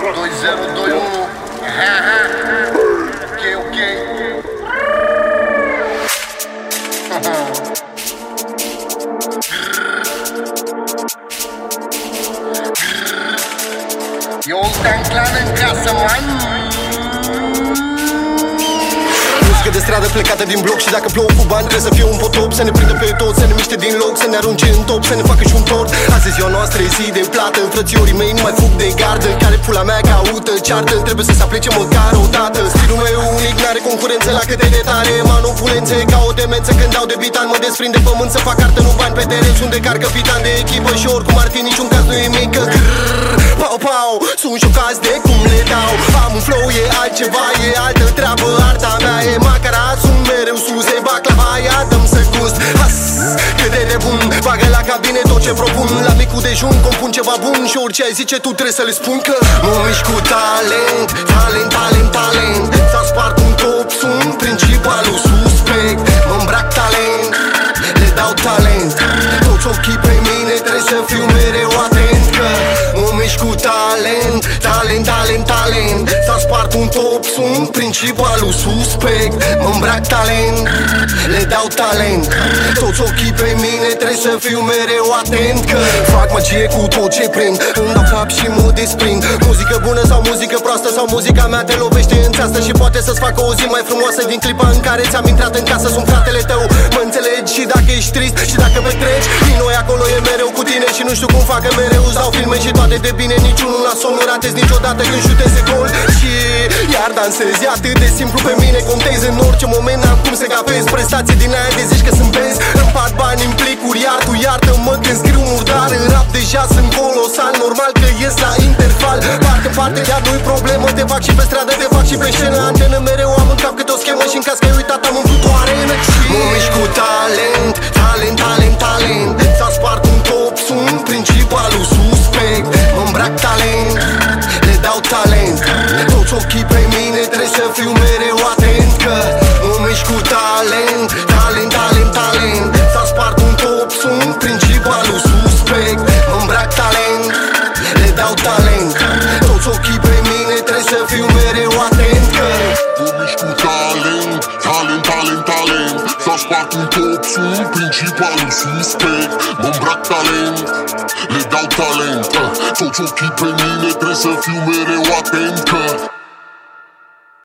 2021. Ok. Ioltan Clan în casă, man. Muzică de stradă plecată din bloc. Și dacă plouă cu bani trebuie să fie un potop. Să ne prindă pe toți, să ne miște din loc, să ne arunce în top, să ne facă și un tort. Azi e ziua noastră, e zi de plată. Frățiorii mei nu mai fug de gardă. Care pula mea caută ceartă. Trebuie să se aplece măcar o dată. Stilul meu unic n-are concurență la câte de tare. Manopulențe ca o demență când dau de bitan. Mă desprind de pământ să fac cartă, nu bani pe teren. Sunt de car capitan de echipă și oricum ar fi niciun caz nu e mică. Pau, pau, sunt șocați de cum le dau. Am un flow, e altceva, e altă treabă. Arta mea e macara, sunt mereu sus. E baclava, ia dăm să gust. Cât de bun, bagă la cabine tot ce propun. La micul dejun compun ceva bun. Și orice ai zice tu trebuie să le spun că mă mișc cu talent, talent, talent, talent. S-a spart un top, sunt principalul suspect. Mă îmbrac talent, le dau talent. Toți ochii pe mine trebuie să fiu mereu atent. Că mă mișc cu talent, talent, talent, talent. S-a spart un top, sunt principalul suspect. Mă îmbrac talent, le dau talent. Toți ochii pe mine trebuie să fiu mereu atent. Că fac magie cu tot ce prind. Îmi dau cap și mă desprind. Muzică bună sau muzică proastă, sau muzica mea te lovește în țeastă. Și poate să-ți facă o zi mai frumoasă din clipa în care ți-am intrat în casă. Sunt fratele tău, mă înțelegi și dacă ești trist și dacă petreci. Noi acolo e mereu cu tine și nu știu cum facă mereu. Îți dau filme și toate de bine, niciunul la somn nu ratezi niciodată când șuteze gol. Și iar dansezi, e atât de simplu pe mine. Contezi în orice moment, n-am cum să gafez. Prestație din aia de zici că sunt benzi. Îmi pat bani în plicuri, iar tu iartă-mă când scriu murdar. În rap deja sunt colosal, normal că ies la interval. Parte în parte, chiar nu-i problemă. Te fac și pe stradă, te fac și pe scenă. Antenă mereu am în cap câte o schemă. Și în caz că ai uitat am umplut o arenă. Mă mișc cu talent, talent, talent, talent. S-a spart un top, sunt principalul suspect. Mă îmbrac talent, le dau talent. Toți ochii pe mine trebuie să fiu mereu atent. Că mă mișc cu talent, talent, talent, talent. S-a spart un top, sunt principalul suspect. Mă îmbrac talent, le dau talent. Toți ochii pe mine trebuie să fiu mereu atent. Că mă mișc cu talent, talent, talent, talent. S-a spart un top, sunt principalul suspect. Mă îmbrac talent, le dau talent. Toți ochii pe mine trebuie să fiu mereu atent. Că